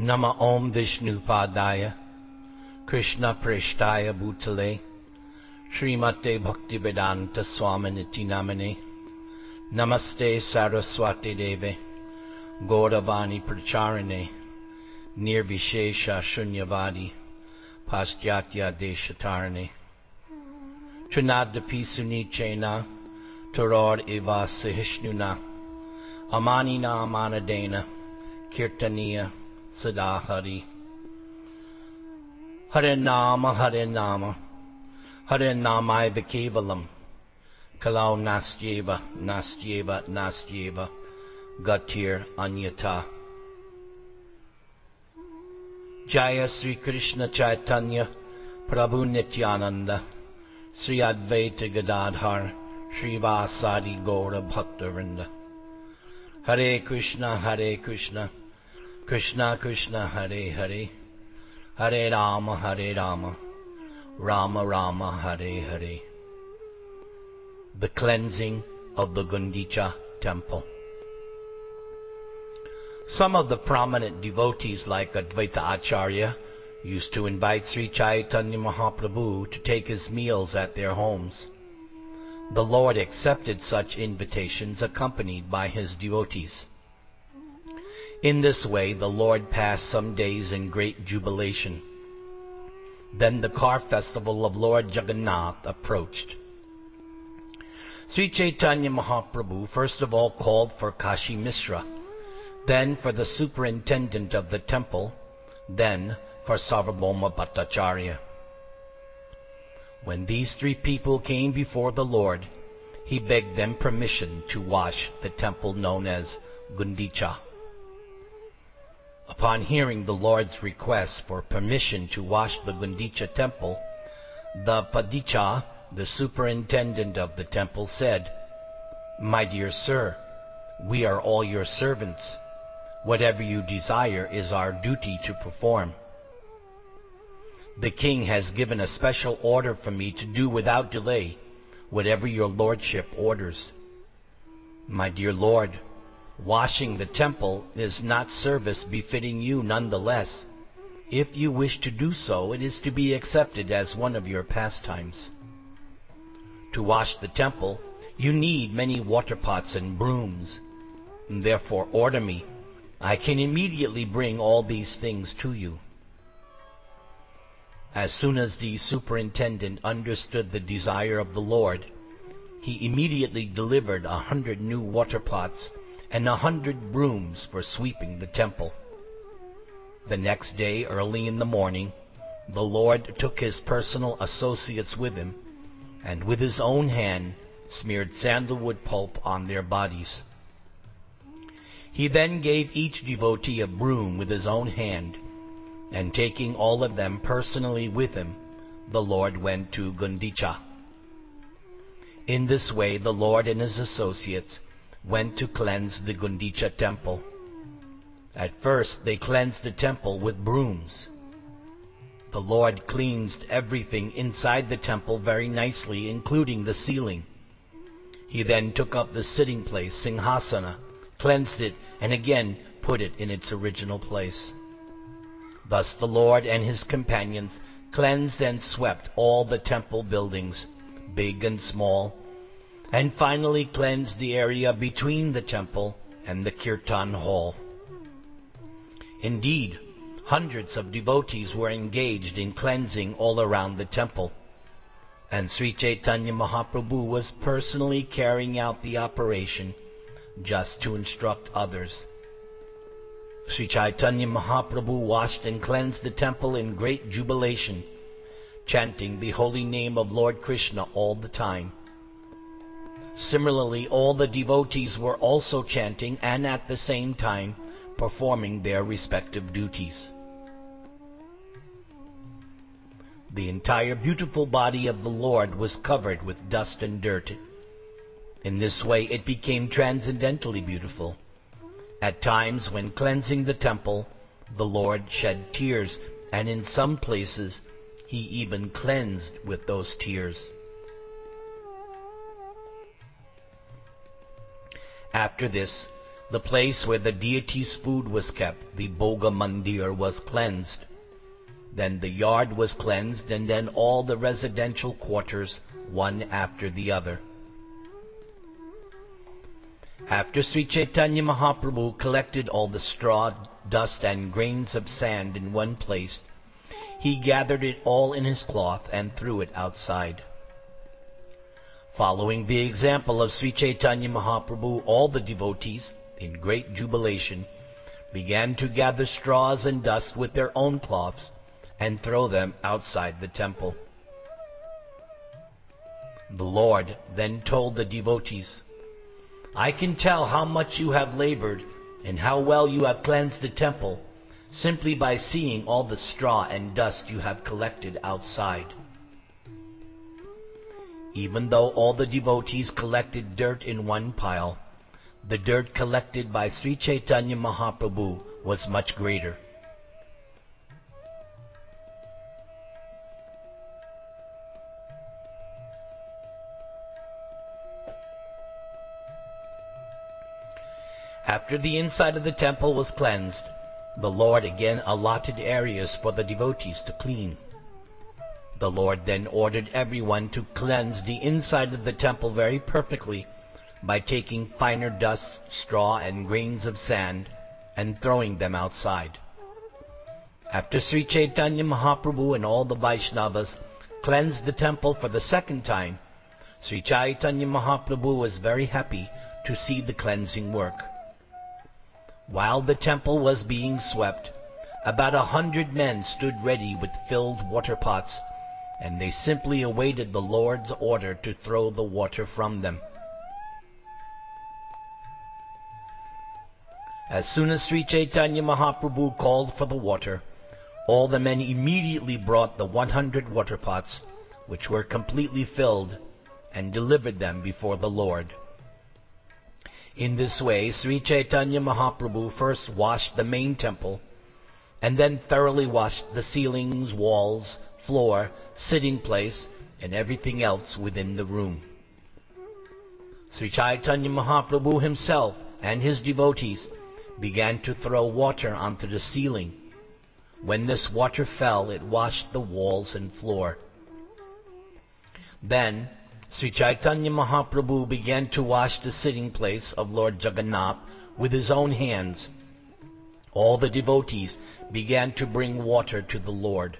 Nama Om Vishnu Padaya Krishna Preshtaya Bhutale Srimate Bhaktivedanta Swaminiti Namane Namaste Saraswati Deve Gauravani Pracharane Nirvishesha Shunyavadi Paschatya Deshatarane Trinadapi Sunichena Taror Eva Sahishnuna Amanina Amanadena Kirtaniya Sadahari Hare Nama Hare Nama Hare Namai Kevalam Kalau Nastyeva Nastyeva Nastyeva Gatir Anyata Jaya Sri Krishna Chaitanya Prabhu Nityananda Sri Advaita Gadadhar Sri Vasadi Gaura Bhaktarinda Hare Krishna Krishna Krishna Hare Hare Hare Rama Rama Rama Hare Hare. The cleansing of the Gundicha temple. Some of the prominent devotees like Advaita Acharya used to invite Sri Chaitanya Mahaprabhu to take his meals at their homes. The Lord accepted such invitations accompanied by his devotees. In this way, the Lord passed some days in great jubilation. Then the car festival of Lord Jagannath approached. Sri Chaitanya Mahaprabhu first of all called for Kashi Mishra, then for the superintendent of the temple, then for Sarvabhauma Bhattacharya. When these three people came before the Lord, he begged them permission to wash the temple known as Gundicha. Upon hearing the Lord's request for permission to wash the Gundicha temple, the Padicha, the superintendent of the temple, said, "My dear sir, we are all your servants. Whatever you desire is our duty to perform. The king has given a special order for me to do without delay whatever your lordship orders. My dear Lord, washing the temple is not service befitting you nonetheless. If you wish to do so, it is to be accepted as one of your pastimes. To wash the temple, you need many water pots and brooms. Therefore order me. I can immediately bring all these things to you." As soon as the superintendent understood the desire of the Lord, he immediately delivered 100 new water pots and 100 brooms for sweeping the temple. The next day, early in the morning, the Lord took his personal associates with him, and with his own hand smeared sandalwood pulp on their bodies. He then gave each devotee a broom with his own hand, and taking all of them personally with him, the Lord went to Gundicha. In this way, the Lord and his associates went to cleanse the Gundicha temple. At first, they cleansed the temple with brooms. The Lord cleansed everything inside the temple very nicely, including the ceiling. He then took up the sitting place, Singhasana, cleansed it, and again put it in its original place. Thus the Lord and his companions cleansed and swept all the temple buildings, big and small, and finally cleansed the area between the temple and the Kirtan hall. Indeed, hundreds of devotees were engaged in cleansing all around the temple, and Sri Chaitanya Mahaprabhu was personally carrying out the operation just to instruct others. Sri Chaitanya Mahaprabhu washed and cleansed the temple in great jubilation, chanting the holy name of Lord Krishna all the time. Similarly, all the devotees were also chanting and at the same time performing their respective duties. The entire beautiful body of the Lord was covered with dust and dirt. In this way, it became transcendently beautiful. At times, when cleansing the temple, the Lord shed tears, and in some places, he even cleansed with those tears. After this, The place where the deity's food was kept, the Bhoga Mandir, was cleansed. Then the yard was cleansed, and then all the residential quarters, one after the other. After Sri Chaitanya Mahaprabhu collected all the straw, dust, and grains of sand in one place, he gathered it all in his cloth and threw it outside. Following the example of Sri Chaitanya Mahaprabhu, all the devotees, in great jubilation, began to gather straws and dust with their own cloths and throw them outside the temple. The Lord then told the devotees, "I can tell how much you have labored and how well you have cleansed the temple simply by seeing all the straw and dust you have collected outside." Even though all the devotees collected dirt in one pile, the dirt collected by Sri Chaitanya Mahaprabhu was much greater. After the inside of the temple was cleansed, the Lord again allotted areas for the devotees to clean. The Lord then ordered everyone to cleanse the inside of the temple very perfectly by taking finer dust, straw, and grains of sand and throwing them outside. After Sri Chaitanya Mahaprabhu and all the Vaishnavas cleansed the temple for the second time, Sri Chaitanya Mahaprabhu was very happy to see the cleansing work. While the temple was being swept, about 100 men stood ready with filled water pots, and they simply awaited the Lord's order to throw the water from them. As soon as Sri Chaitanya Mahaprabhu called for the water, all the men immediately brought the 100 water pots, which were completely filled, and delivered them before the Lord. In this way, Sri Chaitanya Mahaprabhu first washed the main temple, and then thoroughly washed the ceilings, walls, floor, sitting place, and everything else within the room. Sri Chaitanya Mahaprabhu himself and his devotees began to throw water onto the ceiling. When this water fell, it washed the walls and floor. Then Sri Chaitanya Mahaprabhu began to wash the sitting place of Lord Jagannath with his own hands. All the devotees began to bring water to the Lord.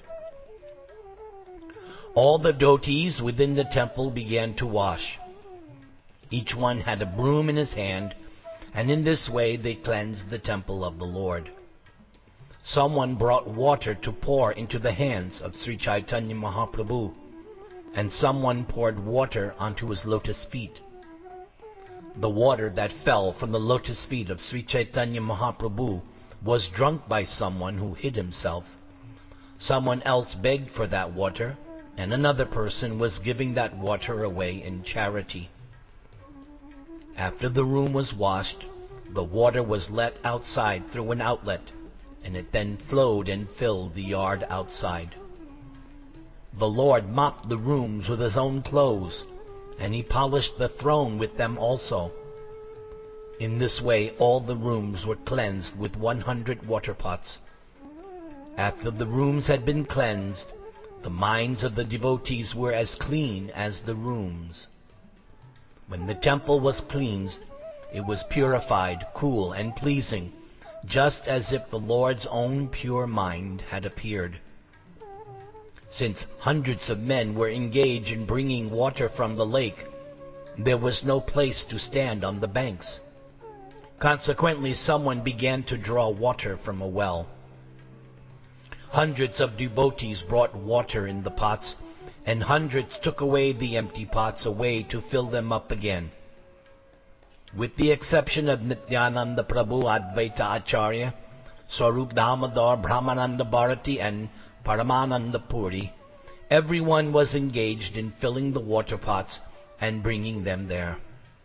All the devotees within the temple began to wash. Each one had a broom in his hand, and in this way they cleansed the temple of the Lord. Someone brought water to pour into the hands of Sri Chaitanya Mahaprabhu, and someone poured water onto his lotus feet. The water that fell from the lotus feet of Sri Chaitanya Mahaprabhu was drunk by someone who hid himself. Someone else begged for that water, and another person was giving that water away in charity. After the room was washed, the water was let outside through an outlet, and it then flowed and filled the yard outside. The Lord mopped the rooms with his own clothes, and he polished the throne with them also. In this way all the rooms were cleansed with 100 water pots. After the rooms had been cleansed, the minds of the devotees were as clean as the rooms. When the temple was cleansed, it was purified, cool, and pleasing, just as if the Lord's own pure mind had appeared. Since hundreds of men were engaged in bringing water from the lake, there was no place to stand on the banks. Consequently, someone began to draw water from a well. Hundreds of devotees brought water in the pots, and hundreds took away the empty pots away to fill them up again. With the exception of Nityananda Prabhu Advaita Acharya, Swarup Damodar, Brahmananda Bharati, and Paramananda Puri, everyone was engaged in filling the water pots and bringing them there.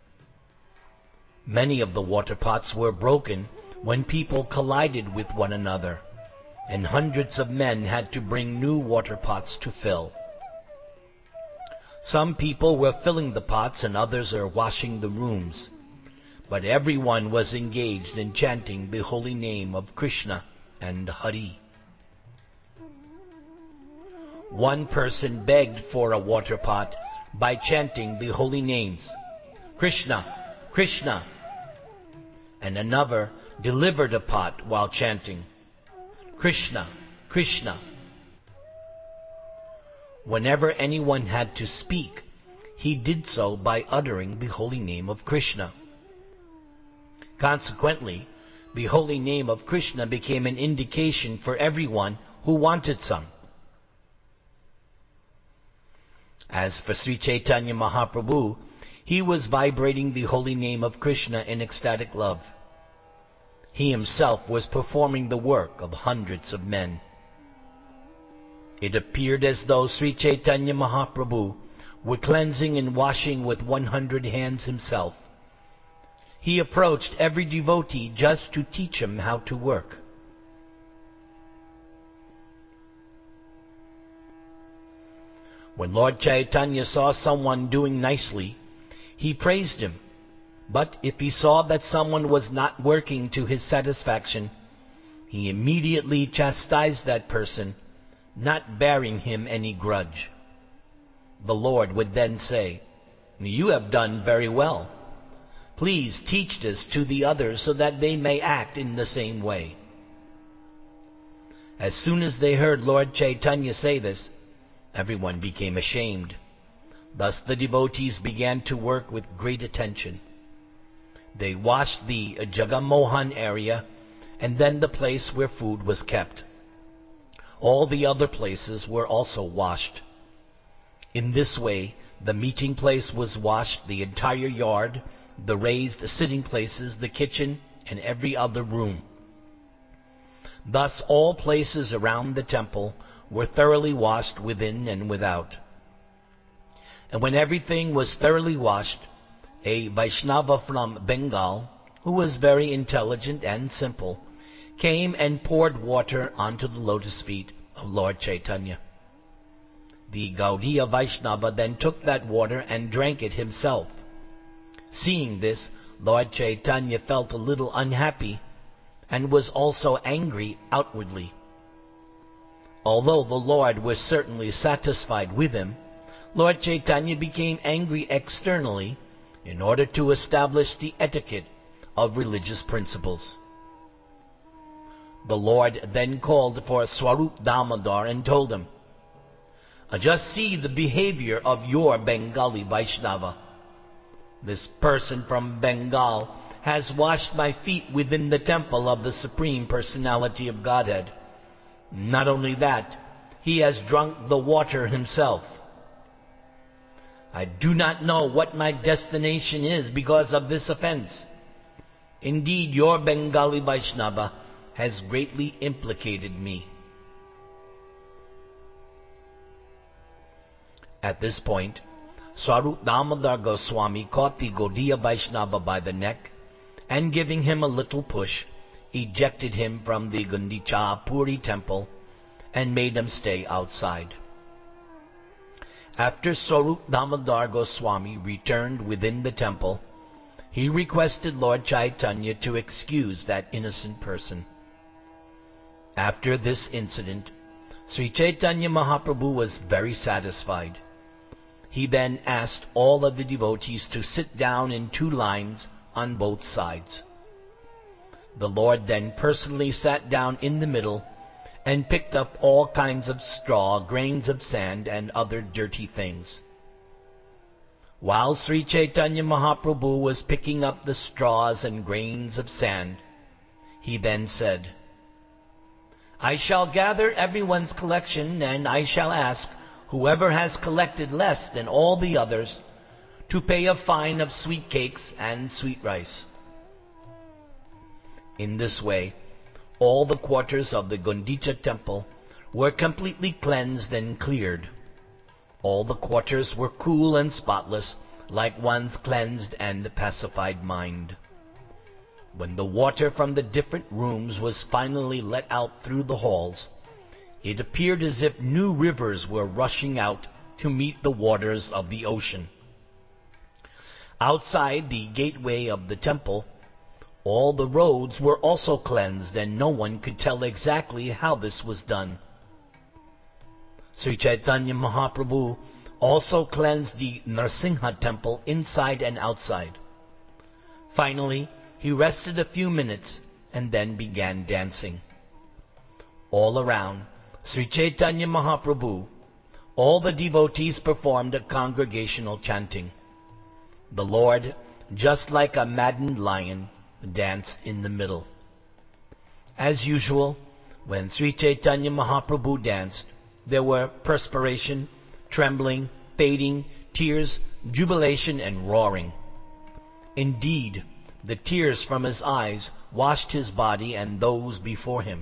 Many of the water pots were broken when people collided with one another, and hundreds of men had to bring new water pots to fill. Some people were filling the pots and others are washing the rooms. but everyone was engaged in chanting the holy name of Krishna and Hari. One person begged for a water pot by chanting the holy names, Krishna, Krishna, and another delivered a pot while chanting, Krishna, Krishna. Whenever anyone had to speak, he did so by uttering the holy name of Krishna. Consequently, the holy name of Krishna became an indication for everyone who wanted some. As for Sri Chaitanya Mahaprabhu, he was vibrating the holy name of Krishna in ecstatic love. He himself was performing the work of hundreds of men. It appeared as though Sri Chaitanya Mahaprabhu were cleansing and washing with 100 hands himself. He approached every devotee just to teach him how to work. When Lord Chaitanya saw someone doing nicely, he praised him. But if he saw that someone was not working to his satisfaction, he immediately chastised that person, not bearing him any grudge. The Lord would then say, "You have done very well. Please teach this to the others so that they may act in the same way." As soon as they heard Lord Chaitanya say this, everyone became ashamed. Thus the devotees began to work with great attention. They washed the Jagamohan area and then the place where food was kept. All the other places were also washed. In this way, the meeting place was washed, the entire yard, the raised sitting places, the kitchen, and every other room. Thus all places around the temple were thoroughly washed within and without. And when everything was thoroughly washed, a Vaishnava from Bengal, who was very intelligent and simple, came and poured water onto the lotus feet of Lord Chaitanya. The Gaudiya Vaishnava then took that water and drank it himself. Seeing this, Lord Chaitanya felt a little unhappy and was also angry outwardly. Although the Lord was certainly satisfied with him, Lord Chaitanya became angry externally in order to establish the etiquette of religious principles. The Lord then called for Swarup Damodar and told him, "Just see the behavior of your Bengali Vaishnava. This person from Bengal has washed my feet within the temple of the Supreme Personality of Godhead. Not only that, he has drunk the water himself. I do not know what my destination is because of this offense. Indeed, your Bengali Vaishnava has greatly implicated me." At this point, Swarup Damodar Goswami caught the Gaudiya Vaishnava by the neck and, giving him a little push, ejected him from the Gundicha Puri temple and made him stay outside. After Swarup Damodar Goswami returned within the temple, he requested Lord Chaitanya to excuse that innocent person. After this incident, Sri Chaitanya Mahaprabhu was very satisfied. He then asked all of the devotees to sit down in 2 lines on both sides. The Lord then personally sat down in the middle and picked up all kinds of straw, grains of sand, and other dirty things. While Sri Chaitanya Mahaprabhu was picking up the straws and grains of sand, he then said, "I shall gather everyone's collection, and I shall ask whoever has collected less than all the others to pay a fine of sweet cakes and sweet rice." In this way, all the quarters of the Gundicha temple were completely cleansed and cleared. All the quarters were cool and spotless, like one's cleansed and pacified mind. When the water from the different rooms was finally let out through the halls, it appeared as if new rivers were rushing out to meet the waters of the ocean. Outside the gateway of the temple, all the roads were also cleansed, and no one could tell exactly how this was done. Sri Chaitanya Mahaprabhu also cleansed the Narsingha temple inside and outside. Finally, he rested a few minutes and then began dancing. All around Sri Chaitanya Mahaprabhu, all the devotees performed a congregational chanting. The Lord, just like a maddened lion, danced in the middle. As usual, when Sri Chaitanya Mahaprabhu danced, there were perspiration, trembling, fading, tears, jubilation, and roaring. Indeed, the tears from his eyes washed his body and those before him.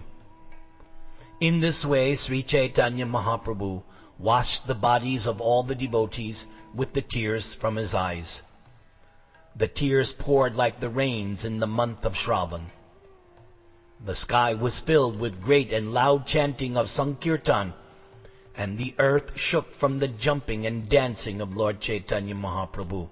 In this way, Sri Chaitanya Mahaprabhu washed the bodies of all the devotees with the tears from his eyes. The tears poured like the rains in the month of Shravan. The sky was filled with great and loud chanting of Sankirtan, and the earth shook from the jumping and dancing of Lord Chaitanya Mahaprabhu.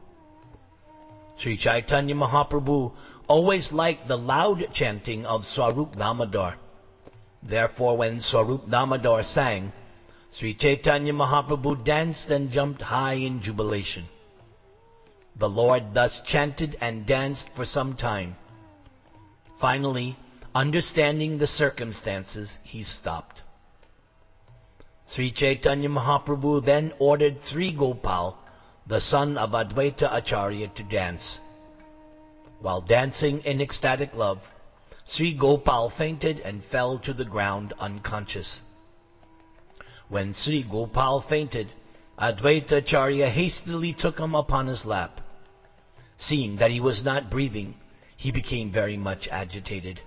Sri Chaitanya Mahaprabhu always liked the loud chanting of Swarup Damodar. Therefore, when Swarup Damodar sang, Sri Chaitanya Mahaprabhu danced and jumped high in jubilation. The Lord thus chanted and danced for some time. Finally, understanding the circumstances, he stopped. Sri Chaitanya Mahaprabhu then ordered Sri Gopal, the son of Advaita Acharya, to dance. While dancing in ecstatic love, Sri Gopal fainted and fell to the ground unconscious. When Sri Gopal fainted, Advaita Acharya hastily took him upon his lap. Seeing that he was not breathing, he became very much agitated.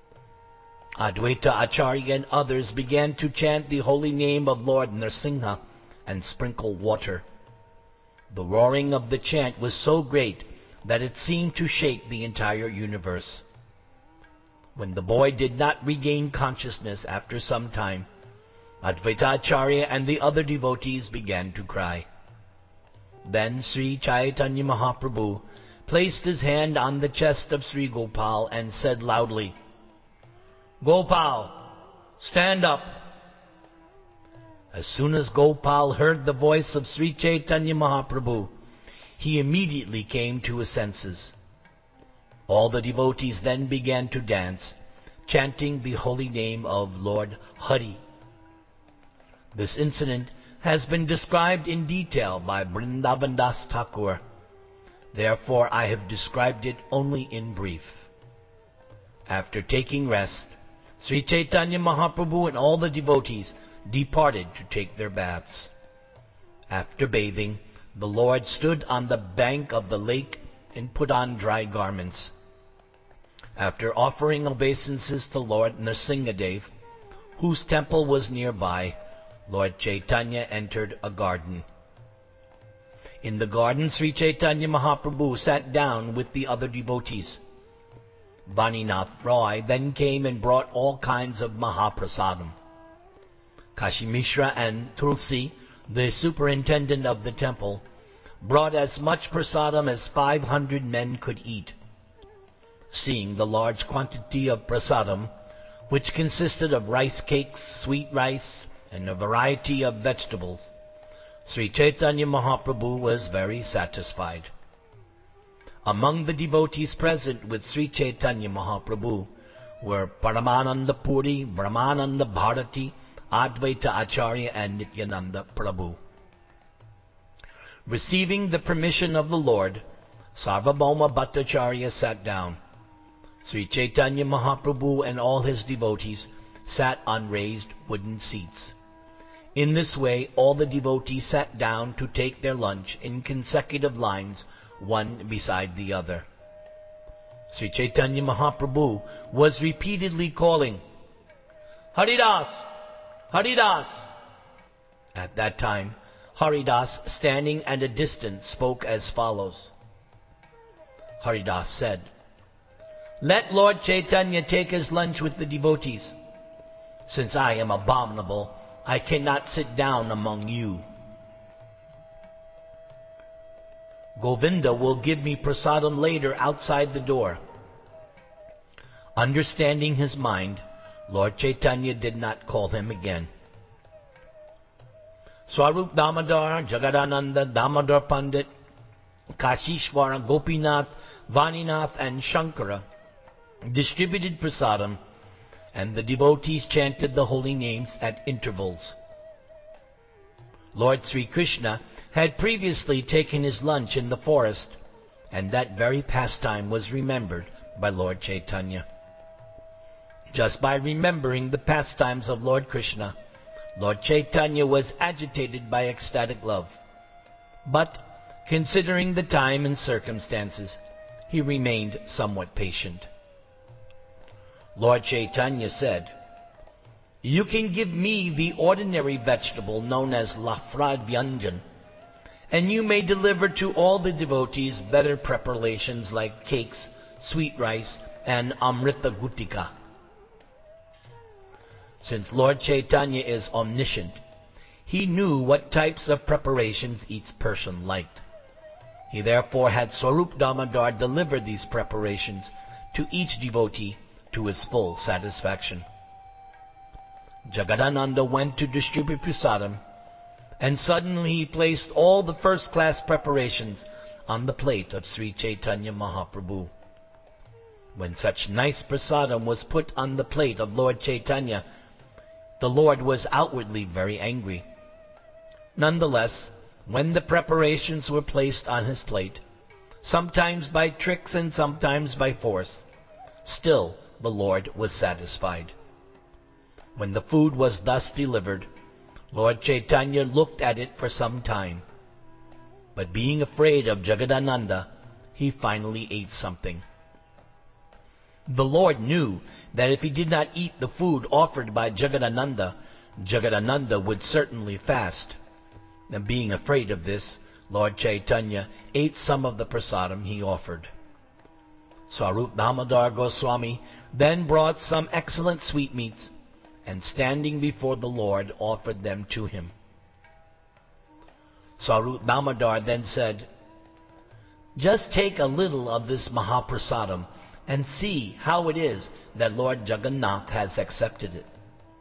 Advaita Acharya and others began to chant the holy name of Lord Narsingha and sprinkle water. The roaring of the chant was so great that it seemed to shake the entire universe. When the boy did not regain consciousness after some time, Advaita Acharya and the other devotees began to cry. Then Sri Chaitanya Mahaprabhu placed his hand on the chest of Sri Gopal and said loudly, "Gopal, stand up." As soon as Gopal heard the voice of Sri Chaitanya Mahaprabhu, he immediately came to his senses. All the devotees then began to dance, chanting the holy name of Lord Hari. This incident has been described in detail by Vrindavan Das Thakur. Therefore, I have described it only in brief. After taking rest, Sri Chaitanya Mahaprabhu and all the devotees departed to take their baths. After bathing, the Lord stood on the bank of the lake and put on dry garments. After offering obeisances to Lord Nrsingadev, whose temple was nearby, Lord Chaitanya entered a garden. In the garden, Sri Chaitanya Mahaprabhu sat down with the other devotees. Vaninath Roy then came and brought all kinds of Mahaprasadam. Kashi Mishra and Tulsi, the superintendent of the temple, brought as much prasadam as 500 men could eat. Seeing the large quantity of prasadam, which consisted of rice cakes, sweet rice, and a variety of vegetables, Sri Chaitanya Mahaprabhu was very satisfied. Among the devotees present with Sri Chaitanya Mahaprabhu were Paramananda Puri, Brahmananda Bharati, Advaita Acharya, and Nityananda Prabhu. Receiving the permission of the Lord, Sarvabhauma Bhattacharya sat down. Sri Chaitanya Mahaprabhu and all his devotees sat on raised wooden seats. In this way, all the devotees sat down to take their lunch in consecutive lines, one beside the other. Sri Chaitanya Mahaprabhu was repeatedly calling, "Haridas! Haridas!" At that time, Haridas, standing at a distance, spoke as follows. Haridas said, "Let Lord Chaitanya take his lunch with the devotees. Since I am abominable, I cannot sit down among you." Govinda will give me prasadam later outside the door. Understanding his mind, Lord Chaitanya did not call him again. Swarup Damodar, Jagadananda, Damodar Pandit, Kashishvara, Gopinath, Vaninath and Shankara distributed prasadam, and the devotees chanted the holy names at intervals. Lord Sri Krishna had previously taken his lunch in the forest, and that very pastime was remembered by Lord Chaitanya. Just by remembering the pastimes of Lord Krishna, Lord Chaitanya was agitated by ecstatic love. But, considering the time and circumstances, he remained somewhat patient. Lord Chaitanya said, "You can give me the ordinary vegetable known as lafra vyanjan, and you may deliver to all the devotees better preparations like cakes, sweet rice, and amrita gutika." Since Lord Chaitanya is omniscient, he knew what types of preparations each person liked. He therefore had Swarup Damodar deliver these preparations to each devotee to his full satisfaction. Jagadananda went to distribute prasadam, and suddenly he placed all the first-class preparations on the plate of Sri Chaitanya Mahaprabhu. When such nice prasadam was put on the plate of Lord Chaitanya, the Lord was outwardly very angry. Nonetheless, when the preparations were placed on his plate, sometimes by tricks and sometimes by force, still the Lord was satisfied. When the food was thus delivered, Lord Chaitanya looked at it for some time, but being afraid of Jagadananda, he finally ate something. The Lord knew that if he did not eat the food offered by Jagadananda, Jagadananda would certainly fast. And being afraid of this, Lord Chaitanya ate some of the prasadam he offered. Swarup Damodar Goswami then brought some excellent sweetmeats, and standing before the Lord offered them to him. Swarup Damodar then said, "Just take a little of this Mahaprasadam and see how it is that Lord Jagannath has accepted it."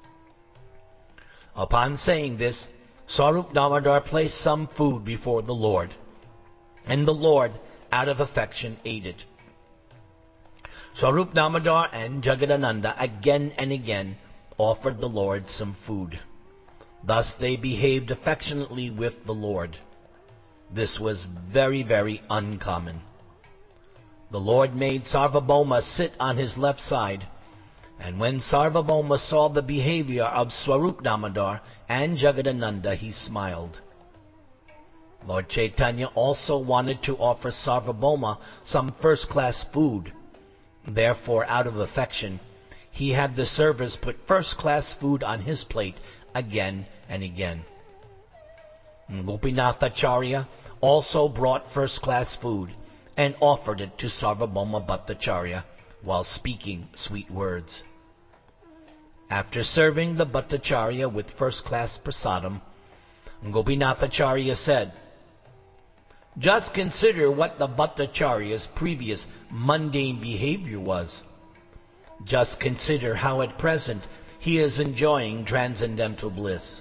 Upon saying this, Swarup Damodar placed some food before the Lord, and the Lord, out of affection, ate it. Swarup Damodar and Jagadananda again and again offered the Lord some food. Thus they behaved affectionately with the Lord. This was very, very uncommon. The Lord made Sarvabhauma sit on his left side, and when Sarvabhauma saw the behavior of Swarup Damodar and Jagadananda, he smiled. Lord Chaitanya also wanted to offer Sarvabhauma some first-class food. Therefore, out of affection, he had the servers put first-class food on his plate again and again. Gopinathacharya also brought first-class food and offered it to Sarvabhauma Bhattacharya while speaking sweet words. After serving the Bhattacharya with first-class prasadam, Gopinathacharya said, "Just consider what the Bhattacharya's previous mundane behavior was. Just consider how at present he is enjoying transcendental bliss."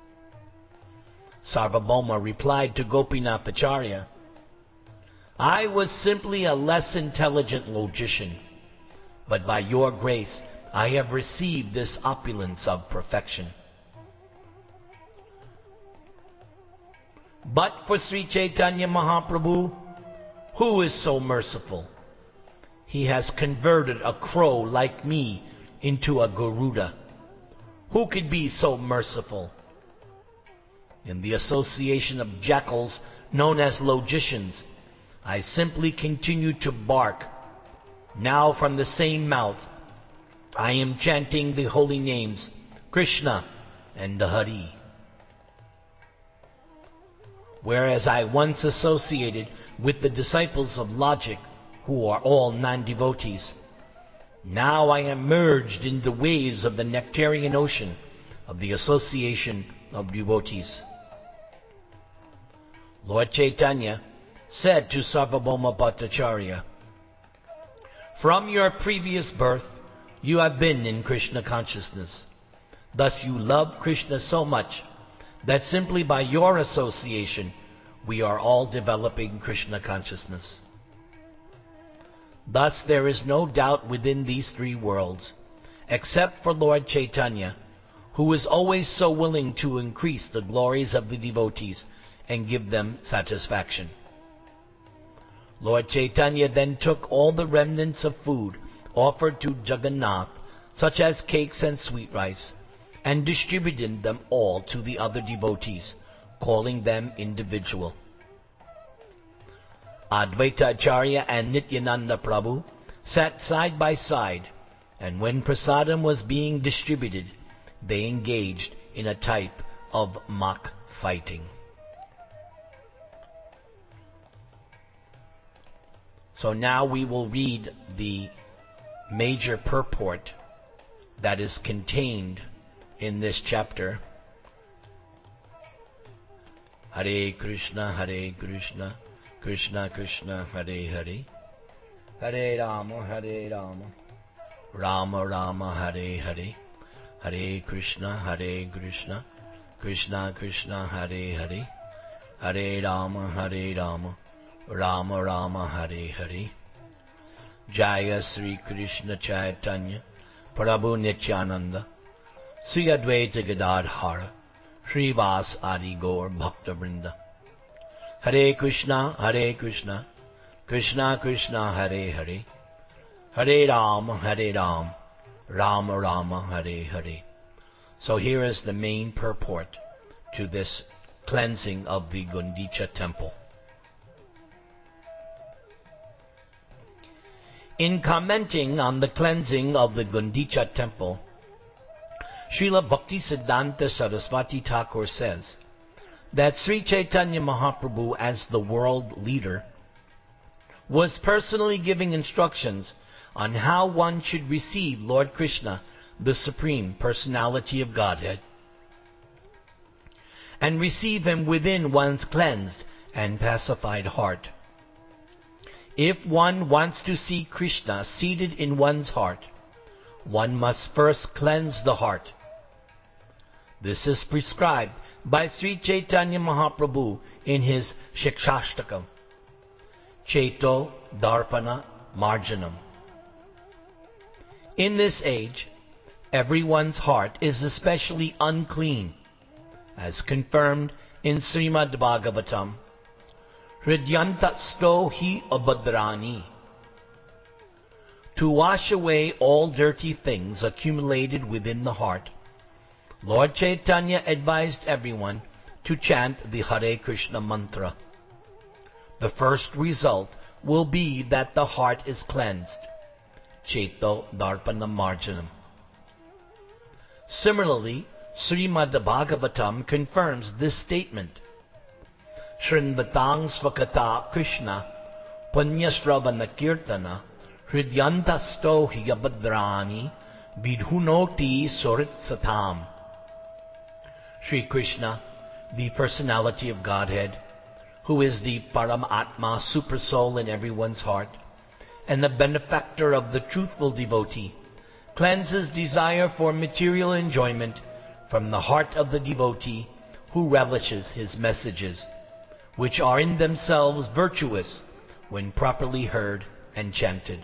Sarvabhauma replied to Gopinathacharya, "I was simply a less intelligent logician, but by your grace I have received this opulence of perfection." But for Sri Chaitanya Mahaprabhu, who is so merciful? He has converted a crow like me into a Garuda. Who could be so merciful? In the association of jackals known as logicians, I simply continue to bark. Now from the same mouth, I am chanting the holy names, Krishna and Hari. Whereas I once associated with the disciples of logic, who are all non-devotees, now I am merged in the waves of the nectarian ocean of the association of devotees. Lord Chaitanya, said to Sarvabhauma Bhattacharya, "From your previous birth, you have been in Krishna consciousness. Thus you love Krishna so much that simply by your association, we are all developing Krishna consciousness. Thus there is no doubt within these three worlds, except for Lord Chaitanya, who is always so willing to increase the glories of the devotees and give them satisfaction." Lord Chaitanya then took all the remnants of food offered to Jagannath, such as cakes and sweet rice, and distributed them all to the other devotees, calling them individual. Advaita Acharya and Nityananda Prabhu sat side by side, and when prasadam was being distributed, they engaged in a type of mock fighting. So now we will read the major purport that is contained in this chapter. Hare Krishna, Krishna Krishna, Hare Hare, Hare Rama, Rama Rama, Hare Hare, Hare Krishna, Krishna Krishna, Hare Hare, Hare Rama, Rama Rama, Hare Hare. Jaya Sri Krishna Chaitanya Prabhu Nityananda Sri Advaita Gadadhara Sri Vas Adi Gaur Bhakta Vrinda. Hare Krishna, Krishna Krishna, Hare Hare, Hare Ram, Rama Rama, Hare Hare. So here is the main purport to this cleansing of the Gundicha temple. In commenting on the cleansing of the Gundicha temple, Srila Bhaktisiddhanta Saraswati Thakur says that Sri Chaitanya Mahaprabhu, as the world leader, was personally giving instructions on how one should receive Lord Krishna, the Supreme Personality of Godhead, and receive Him within one's cleansed and pacified heart. If one wants to see Krishna seated in one's heart, one must first cleanse the heart. This is prescribed by Sri Chaitanya Mahaprabhu in his Shikshashtakam, Cheto Darpana Marjanam. In this age, everyone's heart is especially unclean, as confirmed in Srimad Bhagavatam, Hridyantasto hi abhadrani. To wash away all dirty things accumulated within the heart, Lord Chaitanya advised everyone to chant the Hare Krishna mantra. The first result will be that the heart is cleansed. Cheto Darpana Marjanam. Similarly, Srimad Bhagavatam confirms this statement. Shrinvatang Svakata Krishna Panyasravana Kirtana Hridyantasto Hiyabhadrani Vidhunoti Sorit Satam. Sri Krishna, the personality of Godhead, who is the Paramatma super soul in everyone's heart, and the benefactor of the truthful devotee, cleanses desire for material enjoyment from the heart of the devotee who relishes his messages, which are in themselves virtuous when properly heard and chanted.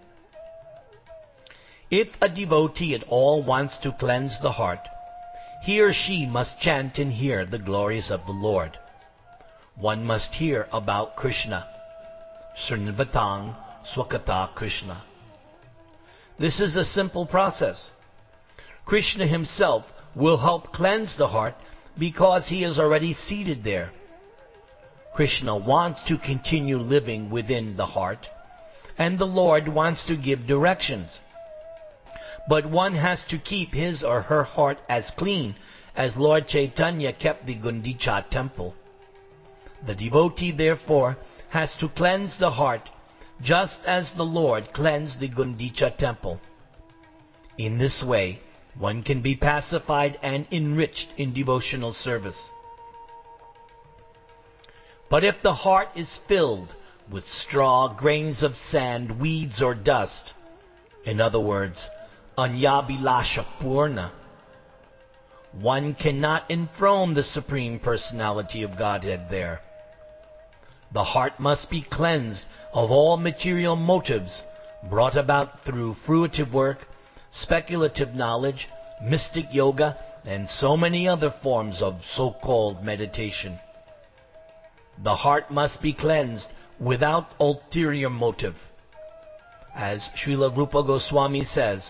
If a devotee at all wants to cleanse the heart, he or she must chant and hear the glories of the Lord. One must hear about Krishna. Srinvatang Swakata Krishna. This is a simple process. Krishna himself will help cleanse the heart because he is already seated there. Krishna wants to continue living within the heart, and the Lord wants to give directions. But one has to keep his or her heart as clean as Lord Chaitanya kept the Gundicha temple. The devotee, therefore, has to cleanse the heart just as the Lord cleansed the Gundicha temple. In this way, one can be pacified and enriched in devotional service. But if the heart is filled with straw, grains of sand, weeds, or dust, in other words, Anyabilasha Purna, one cannot enthrone the Supreme Personality of Godhead there. The heart must be cleansed of all material motives brought about through fruitive work, speculative knowledge, mystic yoga, and so many other forms of so-called meditation. The heart must be cleansed without ulterior motive. As Srila Rupa Goswami says,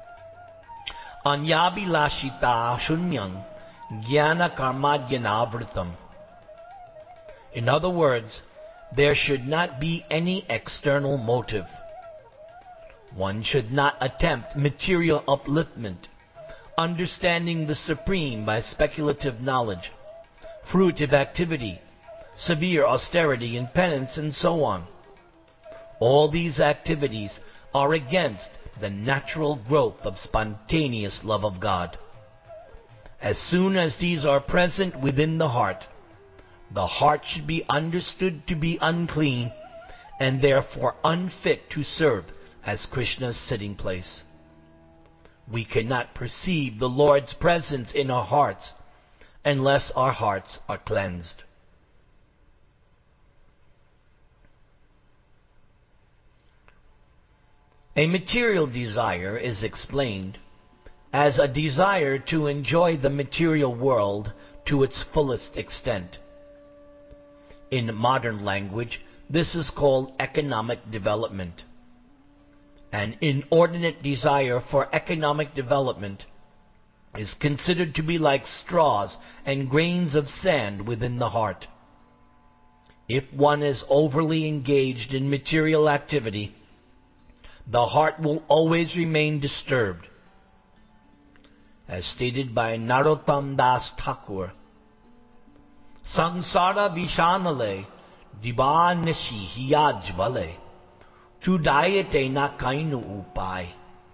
Anyabilashita shunyang jnana karmadyanavritam. In other words, there should not be any external motive. One should not attempt material upliftment, understanding the Supreme by speculative knowledge, fruitive activity, severe austerity and penance, and so on. All these activities are against the natural growth of spontaneous love of God. As soon as these are present within the heart should be understood to be unclean and therefore unfit to serve as Krishna's sitting place. We cannot perceive the Lord's presence in our hearts unless our hearts are cleansed. A material desire is explained as a desire to enjoy the material world to its fullest extent. In modern language, this is called economic development. An inordinate desire for economic development is considered to be like straws and grains of sand within the heart. If one is overly engaged in material activity, the heart will always remain disturbed. As stated by Narottam Das Thakur, Sansara Vishanale Dibanishi Hiyajvale Chudayate na kainu upai.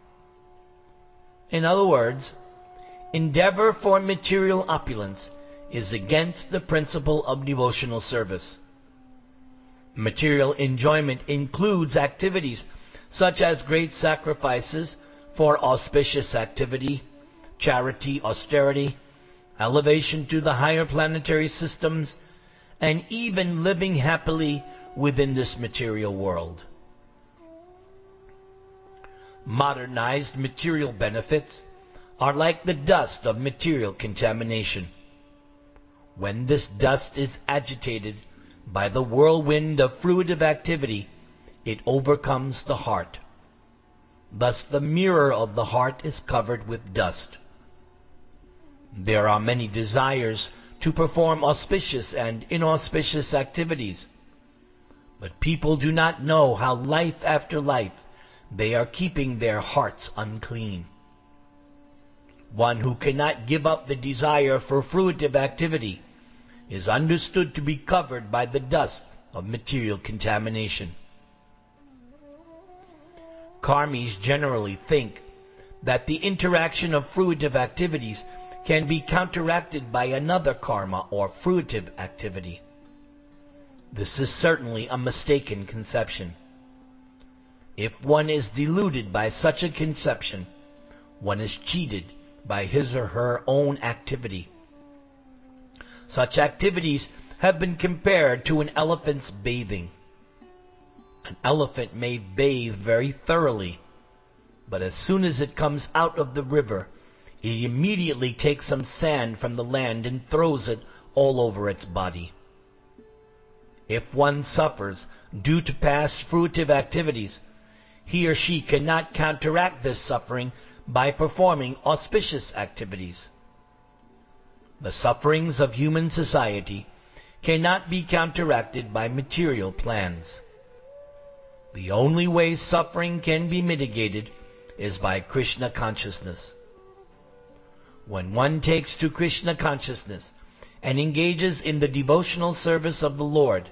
In other words, endeavor for material opulence is against the principle of devotional service. Material enjoyment includes activities such as great sacrifices for auspicious activity, charity, austerity, elevation to the higher planetary systems, and even living happily within this material world. Modernized material benefits are like the dust of material contamination. When this dust is agitated by the whirlwind of fruitive activity, it overcomes the heart. Thus the mirror of the heart is covered with dust. There are many desires to perform auspicious and inauspicious activities, but people do not know how life after life they are keeping their hearts unclean. One who cannot give up the desire for fruitive activity is understood to be covered by the dust of material contamination. Karmis generally think that the interaction of fruitive activities can be counteracted by another karma or fruitive activity. This is certainly a mistaken conception. If one is deluded by such a conception, one is cheated by his or her own activity. Such activities have been compared to an elephant's bathing. An elephant may bathe very thoroughly, but as soon as it comes out of the river, it immediately takes some sand from the land and throws it all over its body. If one suffers due to past fruitive activities, he or she cannot counteract this suffering by performing auspicious activities. The sufferings of human society cannot be counteracted by material plans. The only way suffering can be mitigated is by Krishna consciousness. When one takes to Krishna consciousness and engages in the devotional service of the Lord,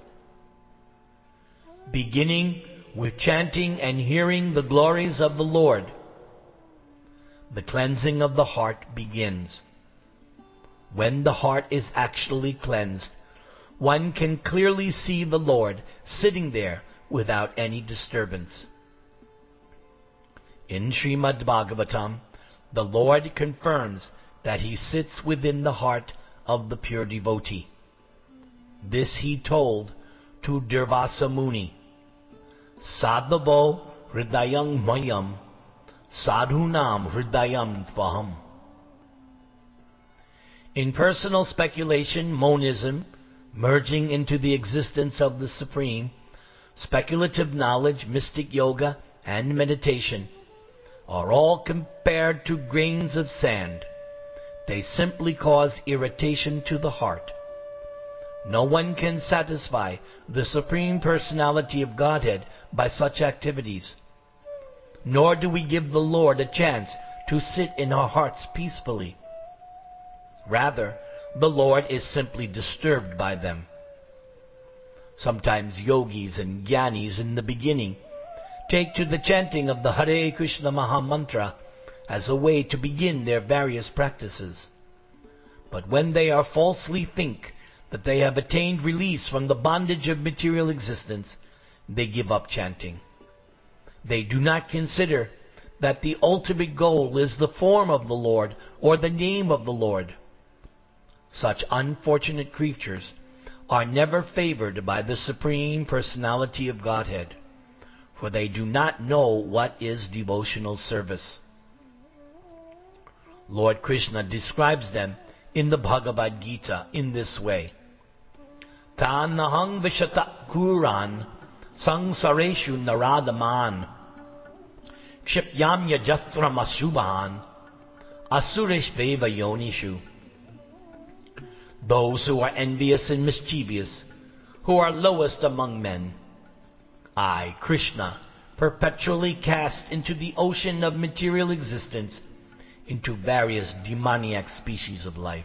beginning with chanting and hearing the glories of the Lord, the cleansing of the heart begins. When the heart is actually cleansed, one can clearly see the Lord sitting there without any disturbance. In Srimad Bhagavatam, the Lord confirms that He sits within the heart of the pure devotee. This He told to Durvasa Muni, Sadhavo hridayam mayam, sadhunam hridayam tvaham. In personal speculation, monism, merging into the existence of the Supreme, speculative knowledge, mystic yoga, and meditation are all compared to grains of sand. They simply cause irritation to the heart. No one can satisfy the Supreme Personality of Godhead by such activities. Nor do we give the Lord a chance to sit in our hearts peacefully. Rather, the Lord is simply disturbed by them. Sometimes yogis and jnanis in the beginning take to the chanting of the Hare Krishna Maha Mantra as a way to begin their various practices. But when they are falsely think that they have attained release from the bondage of material existence, they give up chanting. They do not consider that the ultimate goal is the form of the Lord or the name of the Lord. Such unfortunate creatures are never favored by the Supreme Personality of Godhead, for they do not know what is devotional service. Lord Krishna describes them in the Bhagavad Gita in this way. Tanahang vishata kuran sangsareshu naradaman kshipyamya jastram asubhan asurish veva yonishu. Those who are envious and mischievous, who are lowest among men, I, Krishna, perpetually cast into the ocean of material existence into various demoniac species of life.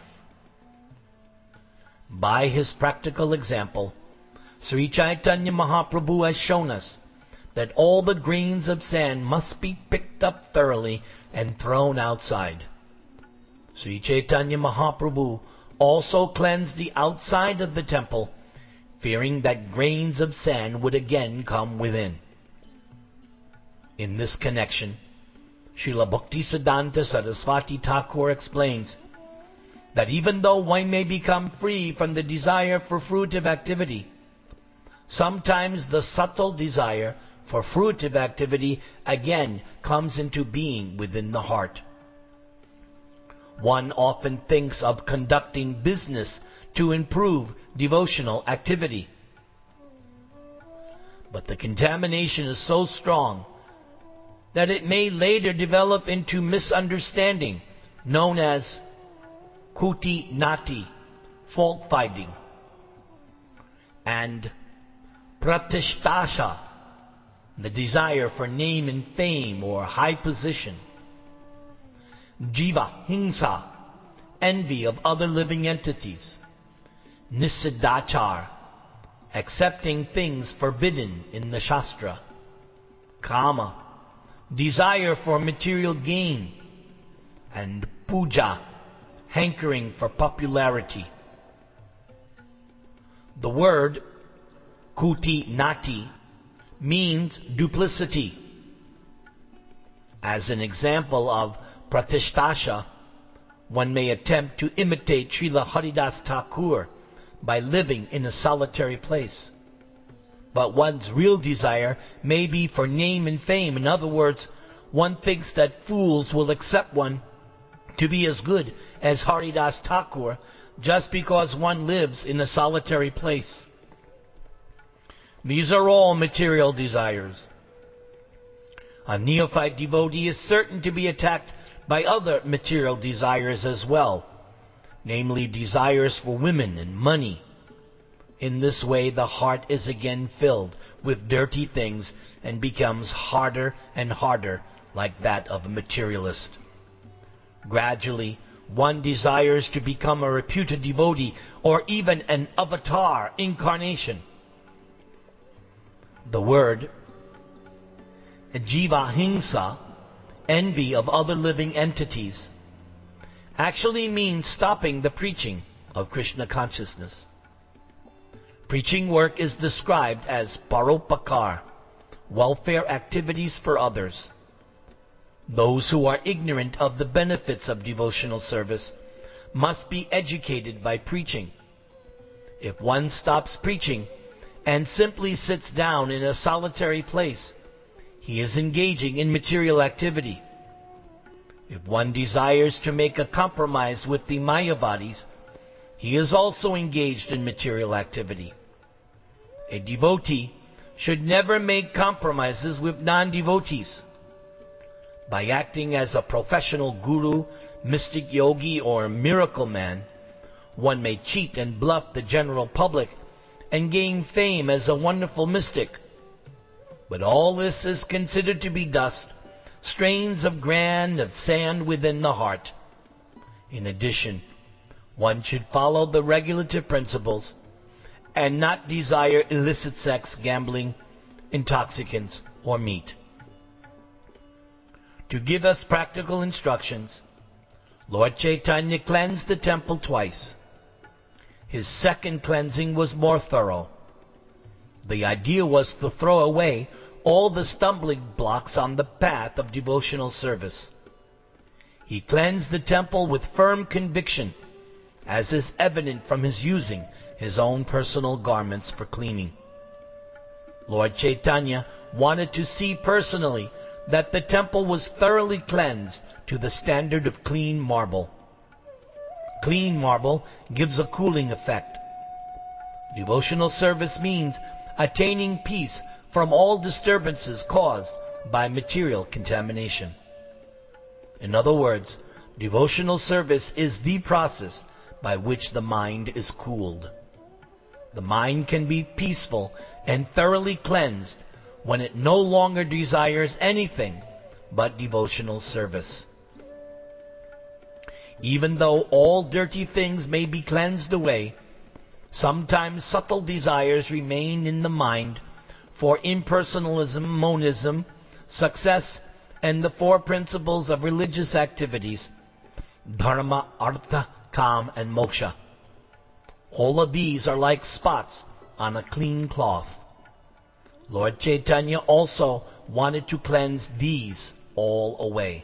By his practical example, Sri Chaitanya Mahaprabhu has shown us that all the grains of sand must be picked up thoroughly and thrown outside. Sri Chaitanya Mahaprabhu also cleansed the outside of the temple, fearing that grains of sand would again come within. In this connection, Srila Bhaktisiddhanta Saraswati Thakur explains that even though one may become free from the desire for fruitive activity, sometimes the subtle desire for fruitive activity again comes into being within the heart. One often thinks of conducting business to improve devotional activity. But the contamination is so strong that it may later develop into misunderstanding, known as kuti nati, fault-finding, and pratishtasha, the desire for name and fame or high position. Jiva hingsa, envy of other living entities. Nisiddhachar, accepting things forbidden in the Shastra. Kama, desire for material gain. And puja, hankering for popularity. The word kuti nati means duplicity. As an example of pratishtasha, one may attempt to imitate Srila Haridas Thakur by living in a solitary place. But one's real desire may be for name and fame. In other words, one thinks that fools will accept one to be as good as Haridas Thakur just because one lives in a solitary place. These are all material desires. A neophyte devotee is certain to be attacked by other material desires as well, namely desires for women and money. In this way, the heart is again filled with dirty things and becomes harder and harder, like that of a materialist. Gradually, one desires to become a reputed devotee or even an avatar incarnation. The word jiva hingsa, envy of other living entities, actually means stopping the preaching of Krishna consciousness. Preaching work is described as paropakar, welfare activities for others. Those who are ignorant of the benefits of devotional service must be educated by preaching. If one stops preaching and simply sits down in a solitary place, he is engaging in material activity. If one desires to make a compromise with the Mayavadis, he is also engaged in material activity. A devotee should never make compromises with non-devotees. By acting as a professional guru, mystic yogi, or miracle man, one may cheat and bluff the general public and gain fame as a wonderful mystic. But all this is considered to be dust, grains of sand within the heart. In addition, one should follow the regulative principles and not desire illicit sex, gambling, intoxicants, or meat. To give us practical instructions, Lord Chaitanya cleansed the temple twice. His second cleansing was more thorough. The idea was to throw away all the stumbling blocks on the path of devotional service. He cleansed the temple with firm conviction, as is evident from his using his own personal garments for cleaning. Lord Chaitanya wanted to see personally that the temple was thoroughly cleansed to the standard of clean marble. Clean marble gives a cooling effect. Devotional service means attaining peace from all disturbances caused by material contamination. In other words, devotional service is the process by which the mind is cooled. The mind can be peaceful and thoroughly cleansed when it no longer desires anything but devotional service. Even though all dirty things may be cleansed away, sometimes subtle desires remain in the mind for impersonalism, monism, success, and the four principles of religious activities, dharma, artha, kam, and moksha. All of these are like spots on a clean cloth. Lord Chaitanya also wanted to cleanse these all away.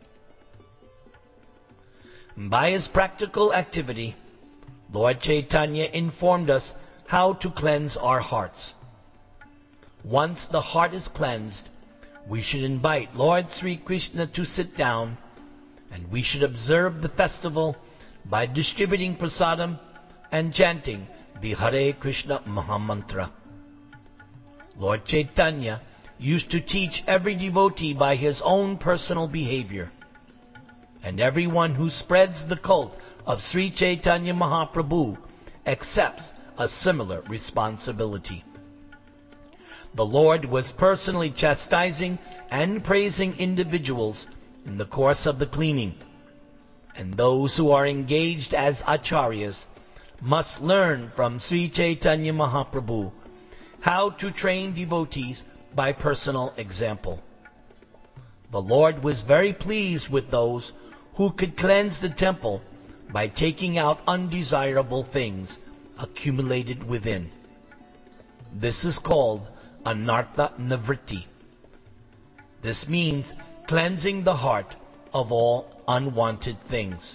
By his practical activity, Lord Chaitanya informed us how to cleanse our hearts. Once the heart is cleansed, we should invite Lord Sri Krishna to sit down, and we should observe the festival by distributing prasadam and chanting the Hare Krishna Mahamantra. Lord Chaitanya used to teach every devotee by his own personal behavior, and everyone who spreads the cult of Sri Chaitanya Mahaprabhu accepts a similar responsibility. The Lord was personally chastising and praising individuals in the course of the cleaning, and those who are engaged as acharyas must learn from Sri Chaitanya Mahaprabhu how to train devotees by personal example. The Lord was very pleased with those who could cleanse the temple by taking out undesirable things accumulated within. This is called anartha nivritti. This means cleansing the heart of all unwanted things.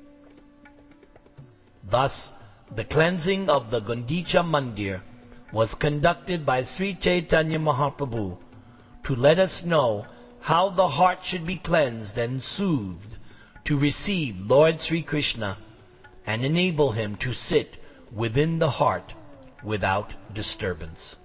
Thus, the cleansing of the Gundicha Mandir was conducted by Sri Chaitanya Mahaprabhu to let us know how the heart should be cleansed and soothed to receive Lord Sri Krishna and enable him to sit within the heart without disturbance.